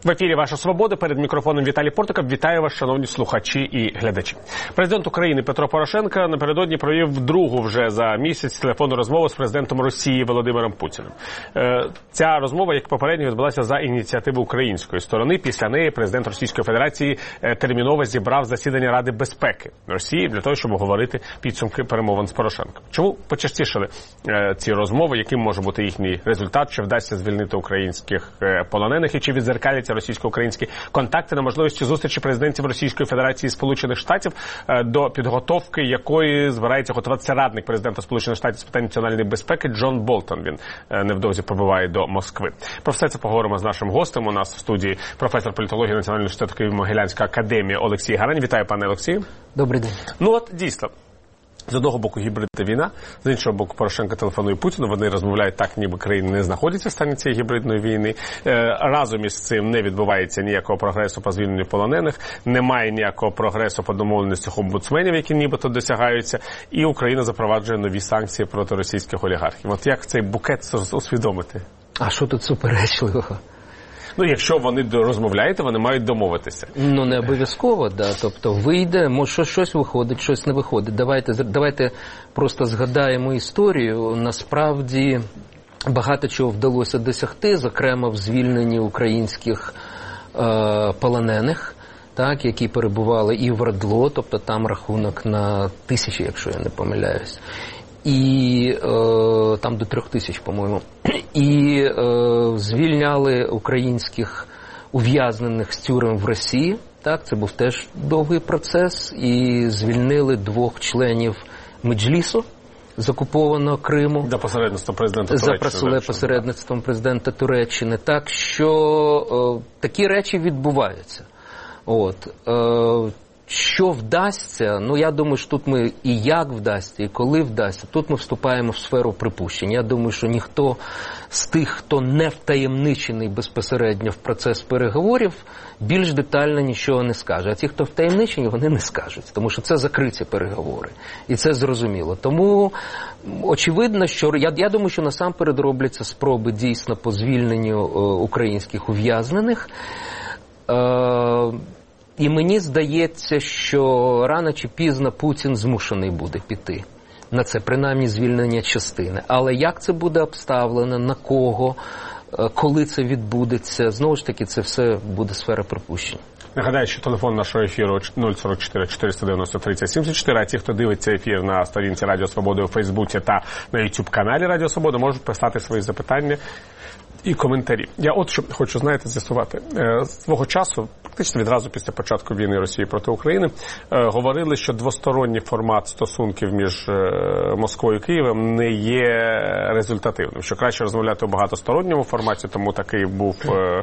В ефірі «Ваша свобода», перед мікрофоном Віталій Портиков. Вітаю вас, шановні слухачі і глядачі. Президент України Петро Порошенко напередодні провів другу вже за місяць телефонну розмову з президентом Росії Володимиром Путіним. Ця розмова, як попередньо, відбулася за ініціативи української сторони. Після неї президент Російської Федерації терміново зібрав засідання Ради безпеки Росії для того, щоб обговорити підсумки перемовин з Порошенком. Чому почастішали ці розмови? Яким може бути їхній результат? Чи вдасться звільнити українських полонених? І чи відзеркаляться російсько-українські контакти на можливості зустрічі президентів Російської Федерації і Сполучених Штатів, до підготовки якої збирається готуватися радник президента Сполучених Штатів з питань національної безпеки Джон Болтон. Він невдовзі прибуває до Москви. Про все це поговоримо з нашим гостем. У нас в студії професор політології Національного університету Києво-Могилянська академія Олексій Гарань. Вітаю, пане Олексію. Добрий день. Ну от, дійсно. З одного боку гібридна війна, з іншого боку Порошенко телефонує Путіну, вони розмовляють так, ніби країни не знаходяться в стані цієї гібридної війни. Разом із цим не відбувається ніякого прогресу по звільненню полонених, немає ніякого прогресу по домовленостях омбудсменів, які нібито досягаються, і Україна запроваджує нові санкції проти російських олігархів. От як цей букет усвідомити? А що тут суперечливого? Ну, якщо вони розмовляють, вони мають домовитися. Ну, не обов'язково, да. Тобто вийде, може щось виходить, щось не виходить. Давайте просто згадаємо історію. Насправді багато чого вдалося досягти, зокрема в звільненні українських полонених, так, які перебували і в РДЛО, тобто там рахунок на тисячі, якщо я не помиляюсь. І там до 3000, по-моєму. І звільняли українських ув'язнених з тюрем в Росії. Так, це був теж довгий процес. І звільнили 2 членів Меджлісу з окупованого Криму. За посередництвом президента Туреччини. За посередництвом президента Туреччини. Так що такі речі відбуваються. От. Що вдасться, ну я думаю, що тут ми і як вдасться, і коли вдасться, тут ми вступаємо в сферу припущень. Я думаю, що ніхто з тих, хто не втаємничений безпосередньо в процес переговорів, більш детально нічого не скаже. А ті, хто втаємничені, вони не скажуть, тому що це закриті переговори. І це зрозуміло. Тому очевидно, що я думаю, що насамперед робляться спроби дійсно по звільненню українських ув'язнених. І мені здається, що рано чи пізно Путін змушений буде піти на це, принаймні звільнення частини. Але як це буде обставлено, на кого, коли це відбудеться, знову ж таки, це все буде сфера припущень. Нагадаю, що телефон нашого ефіру 044 490 30 74, а ті, хто дивиться ефір на сторінці Радіо Свобода у Фейсбуці та на YouTube-каналі Радіо Свобода, можуть писати свої запитання і коментарі. Я от що хочу, знаєте, з'ясувати. З свого часу, практично відразу після початку війни Росії проти України, говорили, що двосторонній формат стосунків між Москвою і Києвом не є результативним, що краще розмовляти у багатосторонньому форматі, тому такий був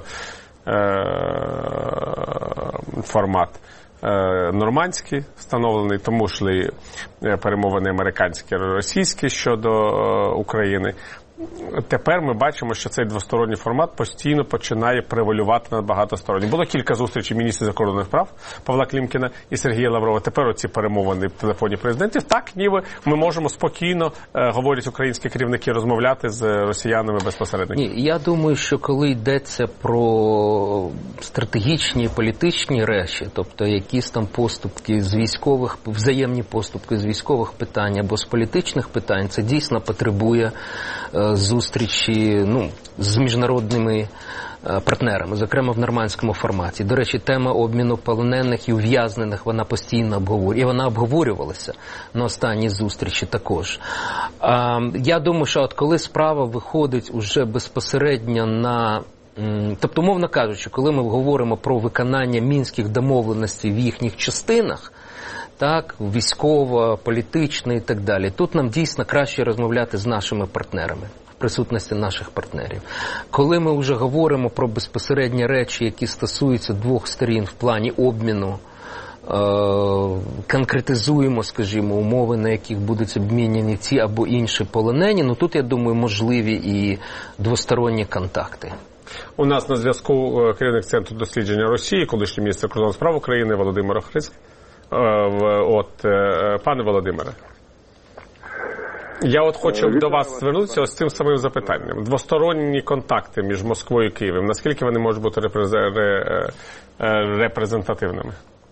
формат нормандський встановлений, тому йшли перемовини американські, російські щодо України. Тепер ми бачимо, що цей двосторонній формат постійно починає превалювати над багатостороннім. Було кілька зустрічей міністрів закордонних справ Павла Клімкіна і Сергія Лаврова. Тепер оці перемовини в телефоні президентів. Так, ніби ми можемо спокійно, говорять українські керівники, розмовляти з росіянами безпосередньо. Ні, я думаю, що коли йдеться про стратегічні політичні речі, тобто якісь там поступки з військових, взаємні поступки з військових питань або з політичних питань, це дійсно потребує зустрічі з міжнародними партнерами, зокрема в нормандському форматі. До речі, тема обміну полонених і ув'язнених, вона постійно обговорюється. І вона обговорювалася на останній зустрічі також. Я думаю, що от коли справа виходить уже безпосередньо на... Тобто, мовно кажучи, коли ми говоримо про виконання мінських домовленостей в їхніх частинах, так, військово, політично і так далі. Тут нам дійсно краще розмовляти з нашими партнерами, в присутності наших партнерів. Коли ми вже говоримо про безпосередні речі, які стосуються 2 сторін в плані обміну, конкретизуємо, скажімо, умови, на яких будуть обміняні ті або інші полонені, тут, я думаю, можливі і двосторонні контакти. У нас на зв'язку керівник Центру дослідження Росії, колишній міністр закордонних справ України Володимир Охридський. Пане Володимире. Я от хочу до вас звернутися ось цим самим запитанням. Двосторонні контакти між Москвою і Києвом, наскільки вони можуть бути репрезентативними?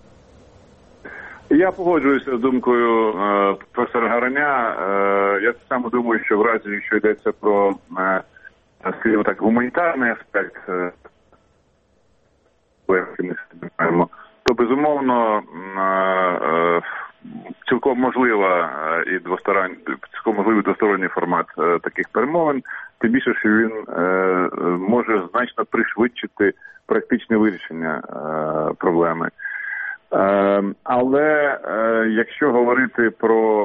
Я погоджуюся з думкою професора Гореня. Я саме думаю, що в разі, якщо йдеться про, скажімо так, гуманітарний аспект, то безумовно цілком можливий двосторонній формат таких перемовин, тим більше, що він може значно пришвидшити практичне вирішення проблеми. Але якщо говорити про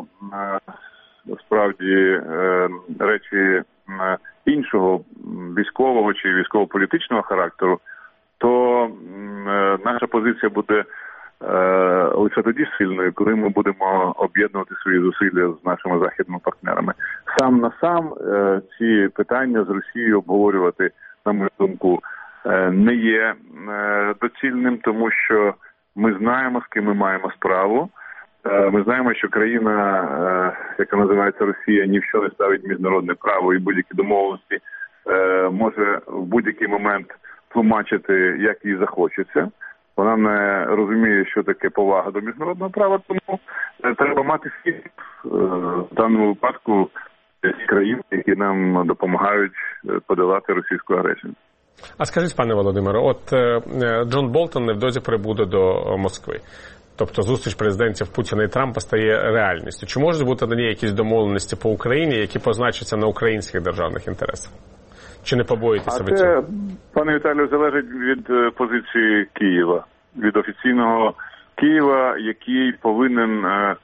справді речі іншого військового чи військово-політичного характеру, то наша позиція буде лише тоді сильною, коли ми будемо об'єднувати свої зусилля з нашими західними партнерами. Сам на сам ці питання з Росією обговорювати, на мою думку, не є доцільним, тому що ми знаємо, з ким ми маємо справу. Ми знаємо, що країна, яка називається Росія, ні в що не ставить міжнародне право і будь-які домовленості може в будь-який момент тлумачити, як їй захочеться. Вона не розуміє, що таке повага до міжнародного права, тому треба мати світ в даному випадку ті країни, які нам допомагають подолати російську агресію. А скажіть, пане Володимире, от Джон Болтон невдовзі прибуде до Москви. Тобто зустріч президентів Путіна і Трампа стає реальністю. Чи можуть бути на ній якісь домовленості по Україні, які позначаться на українських державних інтересах? Чи не побоїтеся від цього? Пане Віталію, залежить від позиції Києва, від офіційного Києва, який повинен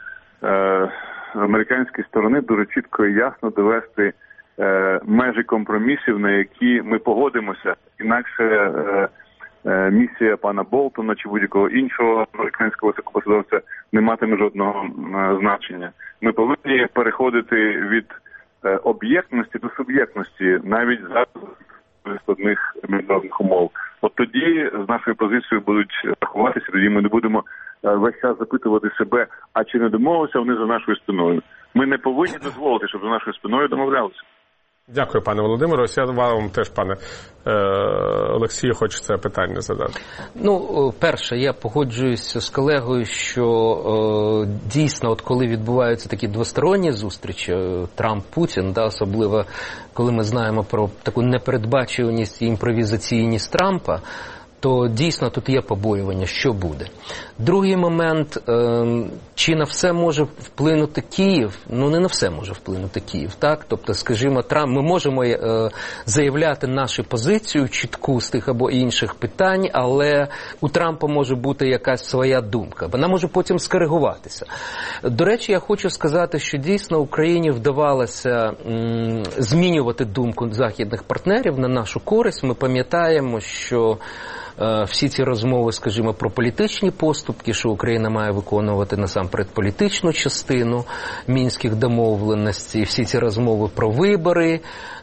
американській сторони дуже чітко і ясно довести межі компромісів, на які ми погодимося. Інакше місія пана Болтона чи будь-якого іншого американського високопосадовця не матиме жодного значення. Ми повинні переходити від об'єктності до суб'єктності, навіть за складних міжнародних умов. От тоді з нашою позицією будуть рахуватися, тоді ми не будемо весь час запитувати себе, а чи не домовилися вони за нашою спиною. Ми не повинні дозволити, щоб за нашою спиною домовлялися. Дякую, пане Володимире. Ось я вам теж, пане Олексію, хочу це питання задати. Ну, перше, я погоджуюся з колегою, що дійсно, от коли відбуваються такі двосторонні зустрічі, Трамп-Путін, да, особливо коли ми знаємо про таку непередбачуваність і імпровізаційність Трампа, то дійсно тут є побоювання, що буде. Другий момент, чи на все може вплинути Київ? Ну, не на все може вплинути Київ, так? Тобто, скажімо, Трамп, ми можемо заявляти нашу позицію чітку з тих або інших питань, але у Трампа може бути якась своя думка. Вона може потім скоригуватися. До речі, я хочу сказати, що дійсно Україні вдавалося змінювати думку західних партнерів на нашу користь. Ми пам'ятаємо, що всі ці розмови, скажімо, про політичні поступки, що Україна має виконувати насамперед політичну частину мінських домовленостей, всі ці розмови про вибори,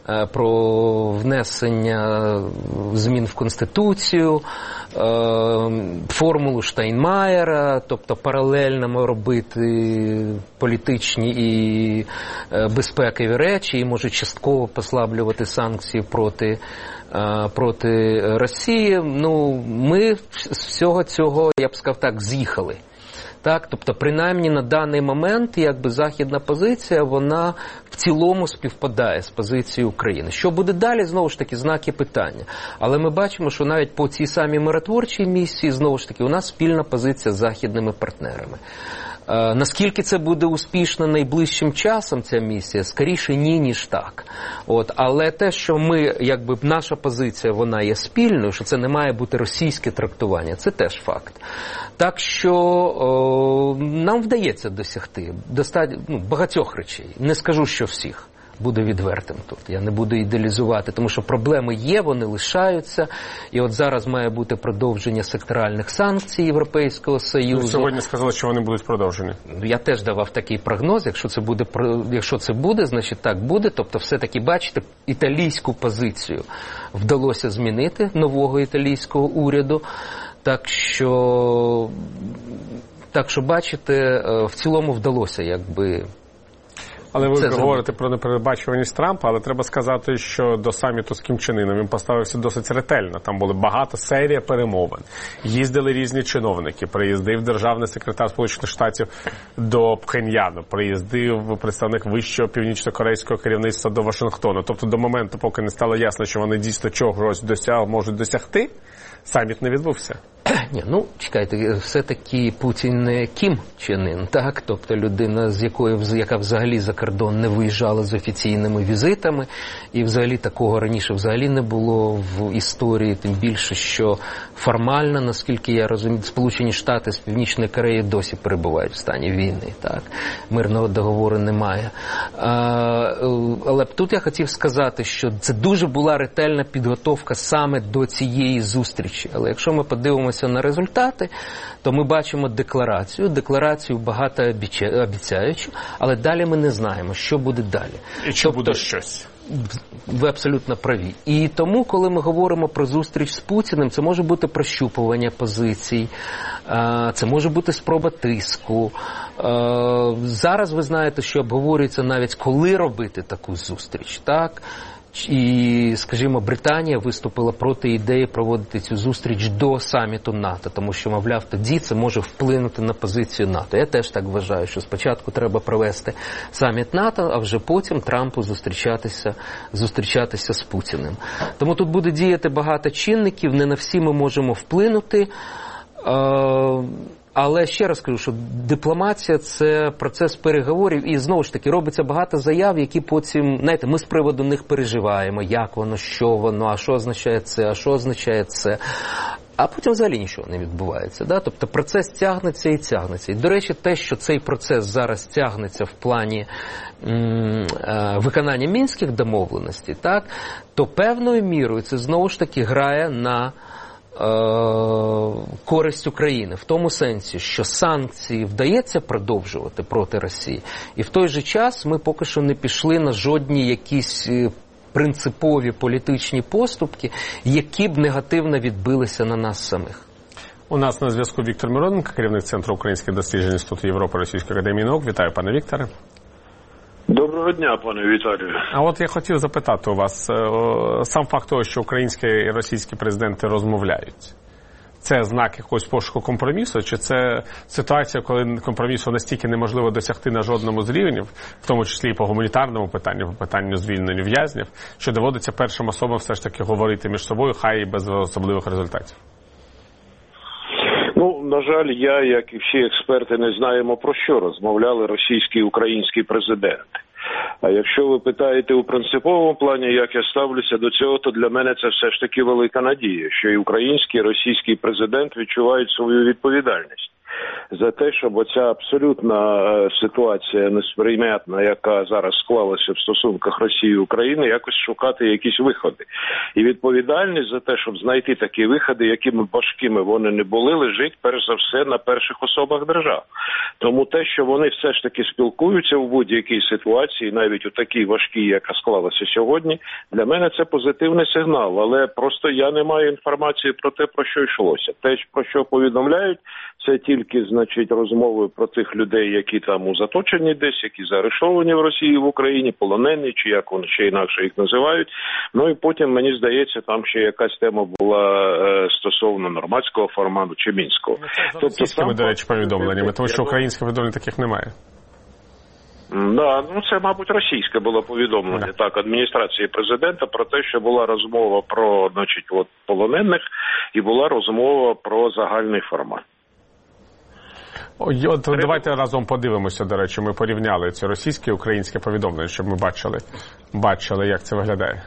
про внесення змін в Конституцію, формулу Штайнмаєра, тобто паралельно робити політичні і безпекові речі, і може частково послаблювати санкції проти Росії. Ну, ми з всього цього, я б сказав так, з'їхали. Так, тобто, принаймні на даний момент, якби західна позиція, вона в цілому співпадає з позицією України. Що буде далі, знову ж таки, знаки питання. Але ми бачимо, що навіть по цій самій миротворчій місії, знову ж таки, у нас спільна позиція з західними партнерами. Наскільки це буде успішно найближчим часом, ця місія? Скоріше ні, ніж так. Але те, що ми, якби наша позиція, вона є спільною, що це не має бути російське трактування, це теж факт. Так що нам вдається досягти багатьох речей. Не скажу, що всіх. Буду відвертим тут. Я не буду ідеалізувати, тому що проблеми є, вони лишаються. І от зараз має бути продовження секторальних санкцій Європейського Союзу. Сьогодні сказали, що вони будуть продовжені. Я теж давав такий прогноз. Якщо це буде, значить так буде. Тобто все-таки, бачите, італійську позицію вдалося змінити, нового італійського уряду. Так що, бачите, в цілому вдалося, якби... Але ви говорите про непередбачуваність Трампа, але треба сказати, що до саміту з Кім Чен Іном він поставився досить ретельно. Там були багато серія перемовин. Їздили різні чиновники. Приїздив державний секретар Сполучених Штатів до Пхеньяну. Приїздив представник вищого північно-корейського керівництва до Вашингтону. Тобто до моменту, поки не стало ясно, що вони дійсно чогось можуть досягти, саміт не відбувся. Ні, ну, чекайте, все-таки Путін не Кім Чен Ін, так? Тобто людина, яка взагалі за кордон не виїжджала з офіційними візитами, і взагалі такого раніше взагалі не було в історії, тим більше, що формально, наскільки я розумію, Сполучені Штати з Північної Кореї досі перебувають в стані війни, так? Мирного договору немає. Але тут я хотів сказати, що це дуже була ретельна підготовка саме до цієї зустрічі. Але якщо ми подивимося на результати, то ми бачимо декларацію багатообіцяючу, але далі ми не знаємо, що буде далі. І чи буде щось? Ви абсолютно праві. І тому, коли ми говоримо про зустріч з Путіним, це може бути прощупування позицій, це може бути спроба тиску. Зараз ви знаєте, що обговорюється навіть, коли робити таку зустріч, так? І, скажімо, Британія виступила проти ідеї проводити цю зустріч до саміту НАТО, тому що, мовляв, тоді це може вплинути на позицію НАТО. Я теж так вважаю, що спочатку треба провести саміт НАТО, а вже потім Трампу зустрічатися з Путіним. Тому тут буде діяти багато чинників, не на всі ми можемо вплинути. Але ще раз кажу, що дипломатія – це процес переговорів, і знову ж таки робиться багато заяв, які потім, знаєте, ми з приводу них переживаємо, як воно, що воно, а що означає це, а що означає це. А потім взагалі нічого не відбувається. Да? Тобто процес тягнеться і тягнеться. І, до речі, те, що цей процес зараз тягнеться в плані виконання мінських домовленостей, так, то певною мірою це знову ж таки грає на користь України, в тому сенсі, що санкції вдається продовжувати проти Росії, і в той же час ми поки що не пішли на жодні якісь принципові політичні поступки, які б негативно відбилися на нас самих. У нас на зв'язку Віктор Мироненко, керівник Центру українських досліджень Інституту Європи Російської академії наук. Вітаю, пане Вікторе. Доброго дня, пане Віталію. А от я хотів запитати у вас, сам факт того, що українські і російські президенти розмовляють, це знак якогось пошуку компромісу, чи це ситуація, коли компромісу настільки неможливо досягти на жодному з рівнів, в тому числі і по гуманітарному питанню, по питанню звільнення в'язнів, що доводиться першим особам все ж таки говорити між собою, хай і без особливих результатів? Ну, на жаль, я, як і всі експерти, не знаємо, про що розмовляли російський і український президенти. А якщо ви питаєте у принциповому плані, як я ставлюся до цього, то для мене це все ж таки велика надія, що і український, і російський президент відчувають свою відповідальність за те, щоб оця абсолютна ситуація несприйнятна, яка зараз склалася в стосунках Росії і України, якось шукати якісь виходи. І відповідальність за те, щоб знайти такі виходи, якими важкими вони не були, лежить перш за все на перших особах держав. Тому те, що вони все ж таки спілкуються в будь-якій ситуації, навіть у такій важкій, яка склалася сьогодні, для мене це позитивний сигнал. Але просто я не маю інформації про те, про що йшлося. Те, про що повідомляють, це тільки, значить, розмови про тих людей, які там у заточенні десь, які заарештовані в Росії, в Україні, полонені, чи як вони ще інакше їх називають. Ну і потім, мені здається, там ще якась тема була стосовно нормандського формату чи мінського. Тобто, російськими, до речі, повідомленнями, тому що українських повідомлень таких немає. Да, ну це, мабуть, російське було повідомлення, так, адміністрації президента про те, що була розмова про, значить, от, полонених і була розмова про загальний формат. От давайте разом подивимося, до речі, ми порівняли ці російське і українське повідомлення, щоб ми бачили, як це виглядає.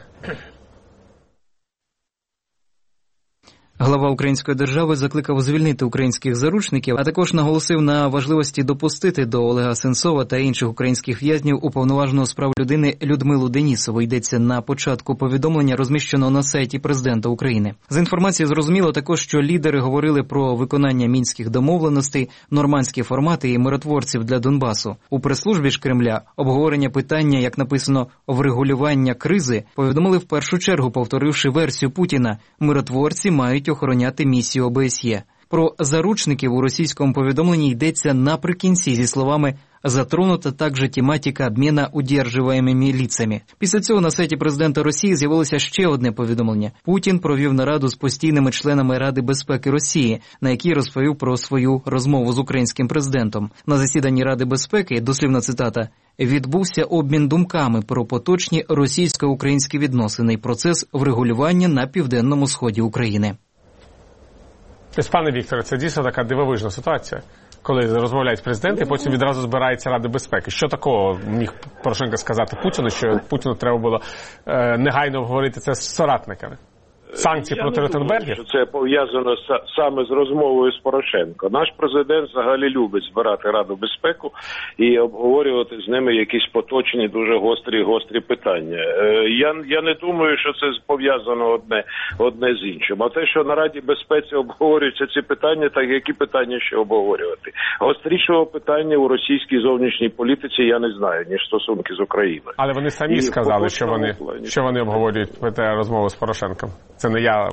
Глава української держави закликав звільнити українських заручників, а також наголосив на важливості допустити до Олега Сенцова та інших українських в'язнів уповноваженого з прав людини Людмилу Денісову. Йдеться на початку повідомлення, розміщеного на сайті президента України. З інформації зрозуміло також, що лідери говорили про виконання мінських домовленостей, нормандські формати і миротворців для Донбасу. У прес-службі ж Кремля обговорення питання, як написано, врегулювання кризи, повідомили в першу чергу, повторивши версію Путіна. Миротворці мають охороняти місію ОБСЄ. Про заручників у російському повідомленні йдеться наприкінці зі словами Затронута также тематика обмена удерживаемыми лицами. Після цього на сайті президента Росії з'явилося ще одне повідомлення. Путін провів нараду з постійними членами Ради безпеки Росії, на якій розповів про свою розмову з українським президентом. На засіданні Ради безпеки, дослівна цитата, відбувся обмін думками про поточні російсько-українські відносини і процес врегулювання на південному сході України. Пане Вікторе, це дійсно така дивовижна ситуація, коли розмовляють президенти, і потім відразу збирається Рада безпеки. Що такого міг Порошенко сказати Путіну, що Путіну треба було негайно обговорити це з соратниками? Санкції проти Ротенбергів? Це пов'язано саме з розмовою з Порошенко. Наш президент взагалі любить збирати Раду безпеку і обговорювати з ними якісь поточні, дуже гострі питання. Я не думаю, що це пов'язано одне з іншим. А те, що на Раді безпеці обговорюються ці питання, так які питання ще обговорювати? Гострішого питання у російській зовнішній політиці я не знаю, ніж стосунки з Україною. Але вони самі сказали, що вони обговорюють розмову з Порошенком. Це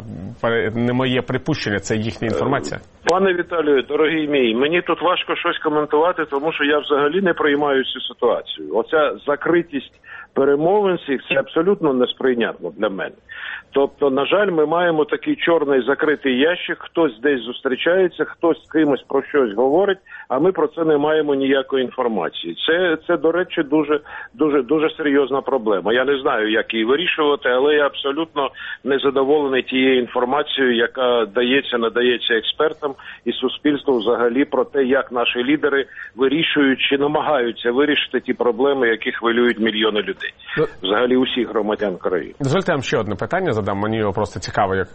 не моє припущення, це їхня інформація. Пане Віталію, дорогий мій, мені тут важко щось коментувати, тому що я взагалі не приймаю цю ситуацію. Оця закритість перемовин це абсолютно несприйнятно для мене. Тобто, на жаль, ми маємо такий чорний закритий ящик, хтось десь зустрічається, хтось з кимось про щось говорить, а ми про це не маємо ніякої інформації. Це до речі, дуже серйозна проблема. Я не знаю, як її вирішувати, але я абсолютно незадоволений тією інформацією, яка надається експертам і суспільству взагалі про те, як наші лідери вирішують чи намагаються вирішити ті проблеми, які хвилюють мільйони людей. Взагалі усіх громадян країни. Дозвольте вам ще одне питання задам. Мені його просто цікаво як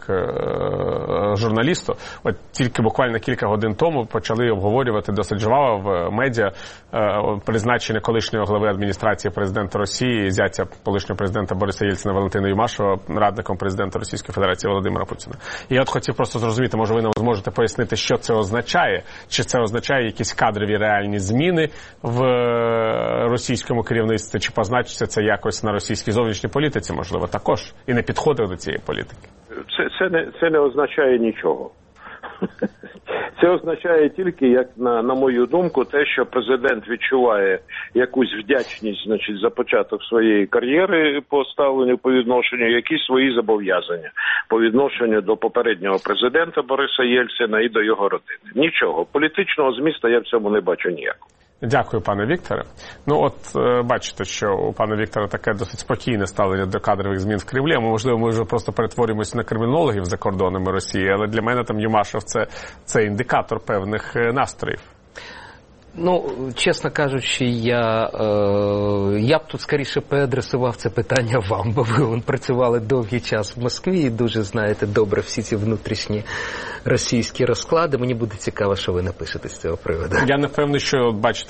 журналісту. От тільки буквально кілька годин тому почали обговорювати досить жваво в медіа призначення колишнього глави адміністрації президента Росії, зятя колишнього президента Бориса Єльцина Валентина Юмашева, радником президента Російської Федерації Володимира Путіна. І я от хотів просто зрозуміти, може ви нам зможете пояснити, що це означає? Чи це означає якісь кадрові реальні зміни в російському керівництві, чи позначиться це якось на російській зовнішній політиці, можливо, також, і не підходить до цієї політики? Це не означає нічого. Це означає тільки, як на мою думку, те, що президент відчуває якусь вдячність, значить, за початок своєї кар'єри по ставленню, по відношенню, якісь свої зобов'язання по відношенню до попереднього президента Бориса Єльцина і до його родини. Нічого. Політичного змісту я в цьому не бачу ніякого. Дякую, пане Вікторе. Ну от, бачите, що у пана Віктора таке досить спокійне ставлення до кадрових змін в Кремлі. Можливо, ми вже просто перетворюємося на кримінологів за кордонами Росії, але для мене там Юмашев це індикатор певних настроїв. Ну, чесно кажучи, я б тут скоріше переадресував це питання вам, бо ви працювали довгий час в Москві і дуже знаєте добре всі ці внутрішні російські розклади. Мені буде цікаво, що ви напишете з цього приводу. Я не впевнений, що, бачите,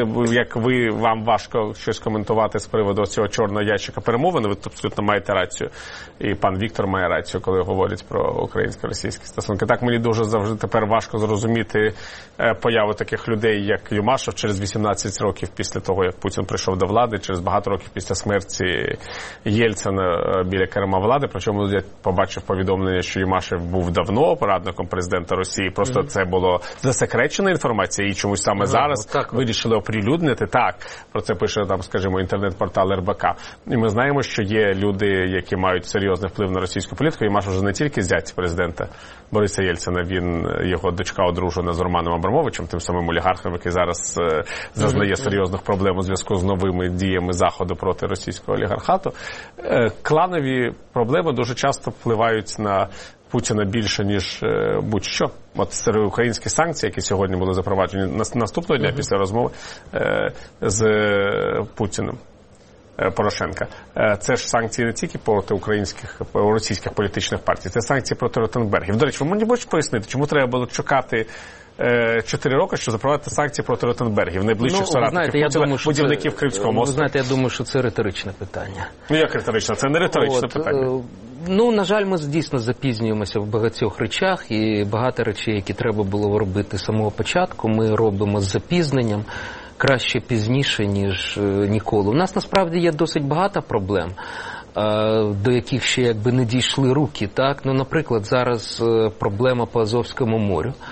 вам важко щось коментувати з приводу цього чорного ящика перемовин. Ви абсолютно маєте рацію. І пан Віктор має рацію, коли говорить про українсько-російські стосунки. Так, мені дуже завжди тепер важко зрозуміти появу таких людей, як Юмашев, через 18 років після того, як Путін прийшов до влади, через багато років після смерті Єльцина біля керма влади. Причому я побачив повідомлення, що Юмашев був давно радником президента Росії. Просто це було засекречена інформація, і чомусь саме зараз вирішили оприлюднити. Так, про це пише, там, скажімо, інтернет-портал РБК. І ми знаємо, що є люди, які мають серйозний вплив на російську політику. Юмашев вже не тільки зять президента Бориса Єльцина, його дочка одружена з Романом Абрамовичем, тим самим олігархом, який зараз зазнає серйозних проблем у зв'язку з новими діями Заходу проти російського олігархату. Кланові проблеми дуже часто впливають на Путіна більше, ніж будь-що. От українські санкції, які сьогодні були запроваджені наступного дня після розмови з Путіним, Порошенка. Це ж санкції не тільки проти російських політичних партій, це санкції проти Ротенбергів. До речі, ви мені можете пояснити, чому треба було чекати 4 роки, щоб запровадити санкції проти Ротенбергів, найближчих соратників Путіна, будівників Кримського мосту? Ви знаєте, я думаю, що це риторичне питання. Ну, як риторичне? Це не риторичне питання. Ну, на жаль, ми дійсно запізнюємося в багатьох речах, і багато речей, які треба було робити з самого початку, ми робимо з запізненням. Краще пізніше, ніж ніколи. У нас, насправді, є досить багато проблем, до яких ще якби не дійшли руки. Так? Ну, наприклад, зараз проблема по Азовському морю.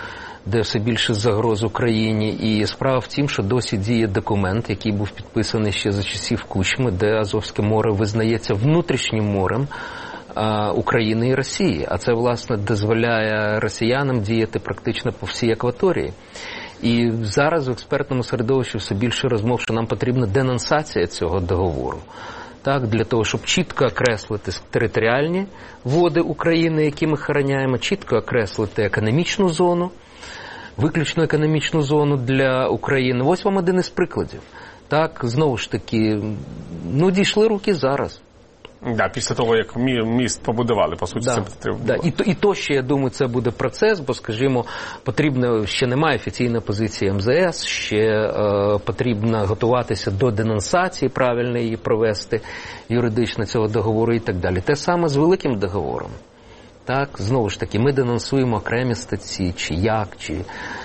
де все більше загроз Україні. І справа в тім, що досі діє документ, який був підписаний ще за часів Кучми, де Азовське море визнається внутрішнім морем України і Росії. А це, власне, дозволяє росіянам діяти практично по всій акваторії. І зараз в експертному середовищі все більше розмов, що нам потрібна денонсація цього договору. Так, для того, щоб чітко окреслити територіальні води України, які ми охороняємо, чітко окреслити економічну зону, виключно економічну зону для України. Ось вам один із прикладів. Так, знову ж таки, дійшли руки зараз. Да, після того, як міст побудували, по суті, це потрібно. Да. І то ще, я думаю, це буде процес, бо, скажімо, потрібно, ще немає офіційної позиції МЗС, ще потрібно готуватися до денонсації, правильно її провести юридично цього договору і так далі. Те саме з великим договором. Так, знову ж таки, ми денонсуємо окремі статті, чи як, чи...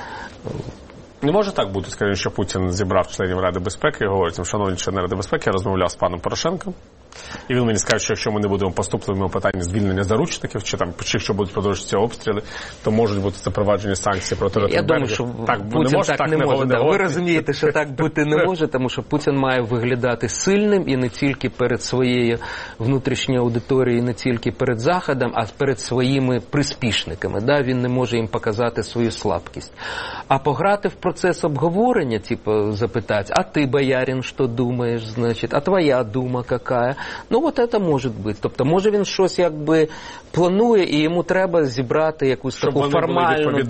Не може так бути, скажімо, що Путін зібрав членів Ради безпеки і говорить, шановні члени Ради безпеки, я розмовляв з паном Порошенком, і він мені скаже, що якщо ми не будемо поступливими у питанні звільнення заручників, чи якщо будуть продовжуватися обстріли, то можуть бути запроваджені санкції проти Ротенберга. Я думаю, що Путін так не може. Ви розумієте, що так бути не може, тому що Путін має виглядати сильним і не тільки перед своєю внутрішньою аудиторією, не тільки перед Заходом, а перед своїми приспішниками. Да? Він не може їм показати свою слабкість. А пограти в процес обговорення, типу запитати, а ти, боярин, що думаєш, значить, а твоя дума яка? От це може бути. Тобто, може він щось якби планує, і йому треба зібрати якусь таку формальну,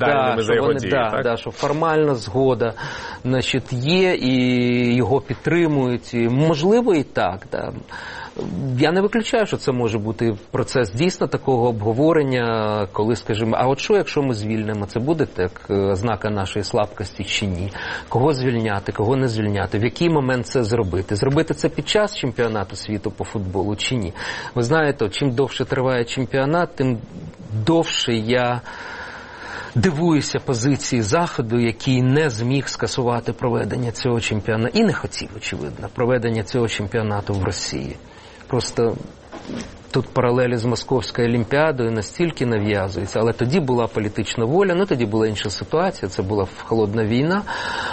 що формальна згода, значить, є, і його підтримують. І, можливо, і так, да. Я не виключаю, що це може бути процес дійсно такого обговорення, коли, скажімо, а от що, якщо ми звільнимо, це буде так ознака нашої слабкості чи ні? Кого звільняти, кого не звільняти, в який момент це зробити? Зробити це під час чемпіонату світу по футболу чи ні? Ви знаєте, чим довше триває чемпіонат, тим довше я дивуюся позиції Заходу, який не зміг скасувати проведення цього чемпіонату, і не хотів, очевидно, проведення цього чемпіонату в Росії. Просто тут паралелі з Московською Олімпіадою настільки нав'язуються, але тоді була політична воля, тоді була інша ситуація, це була холодна війна,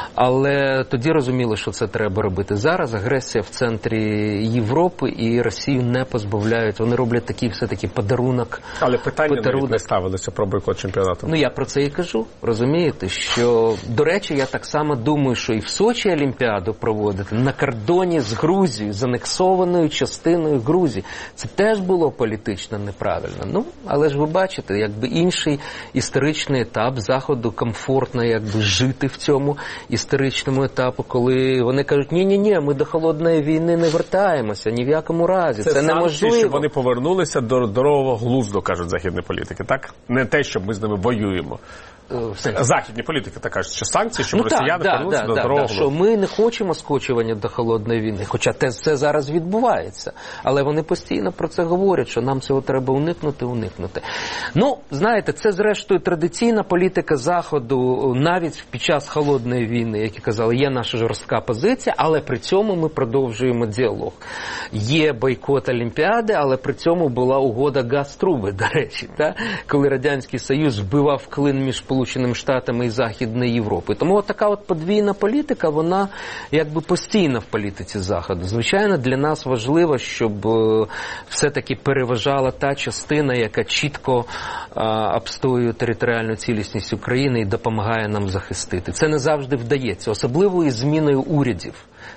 але тоді розуміли, що це треба робити. Зараз агресія в центрі Європи, і Росію не позбавляють, вони роблять такий все-таки подарунок. Але питання навіть не ставилися про приклад чемпіонату. Я про це і кажу, розумієте, що, до речі, я так само думаю, що і в Сочі Олімпіаду проводити на кордоні з Грузією, з анексованою частиною Грузії. Це теж було політично неправильно. Але ж ви бачите, якби інший історичний етап Заходу, комфортно якби жити в цьому історичному етапу, коли вони кажуть, ні, ми до холодної війни не вертаємося, ні в якому разі, це неможливо. Санкції, щоб вони повернулися до здорового глузду, кажуть західні політики, так? Не те, щоб ми з ними воюємо. Західні політики так кажуть, що санкції, щоб росіяни повернулися до здорового глузду. Що ми не хочемо скочування до холодної війни, хоча це зараз відбувається. Але вони постійно про це говорять, що нам цього треба уникнути. Знаєте, це зрештою традиційна політика Заходу, навіть під час холодної війни, як і казали, є наша жорстка позиція, але при цьому ми продовжуємо діалог. Є бойкот Олімпіади, але при цьому була угода Газтруби, до речі, коли Радянський Союз вбивав клин між Сполученими Штатами і Західною Європою. Тому така подвійна політика, вона якби постійна в політиці Заходу. Звичайно, для нас важливо, щоб все-таки переважала та частина, яка чітко обстоює територіальну цілісність України і допомагає нам захистити. Це не завжди вдається, особливо із зміною урядів.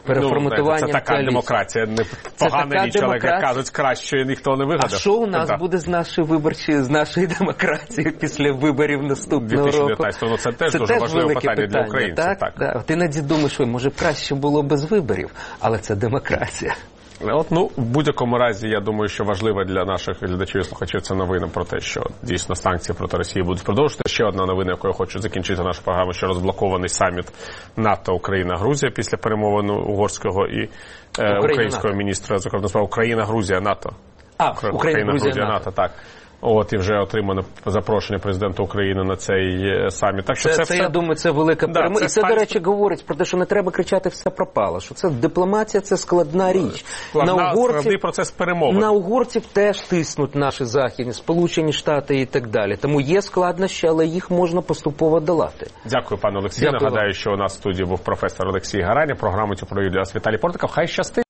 Це така демократія, не погана річ, але, як кажуть, краще ніхто не вигадав. А що у нас буде з нашої демократії після виборів наступного року? Це теж дуже важливе питання для українців. Так. Ти іноді думаєш, може краще було без виборів, але це демократія. В будь-якому разі, я думаю, що важливо для наших глядачів і слухачів це новина про те, що дійсно санкції проти Росії будуть продовжувати. Ще одна новина, якою я хочу закінчити нашу програму, що розблокований саміт НАТО Україна-Грузія після перемовин угорського і українського міністра закордонних справ. Україна-Грузія-НАТО. Україна-Грузія-НАТО, так. От і вже отримано запрошення президента України на цей саміт. Так що це все... я думаю, це велика перемога. І це, до речі, говорить про те, що не треба кричати «все пропало», що це дипломатія, це складна річ. Складний процес перемови. На угорців теж тиснуть наші західні, Сполучені Штати і так далі. Тому є складнощі, але їх можна поступово долати. Дякую, пане Олексію. Нагадаю, що у нас в студії був професор Олексій Гараня. Програму цю провів для вас Віталій Портников. Хай щастить!